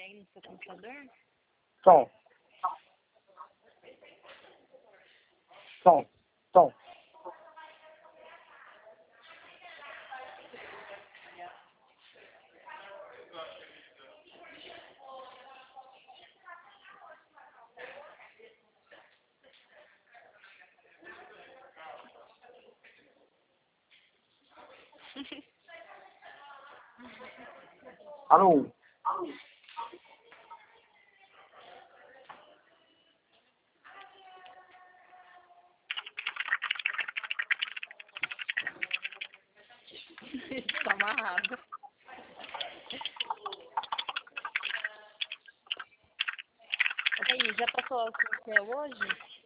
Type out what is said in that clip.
aí no seu computador? Som. Som. Som. Alô? Tá amarrado. E aí, já passou álcool em gel hoje?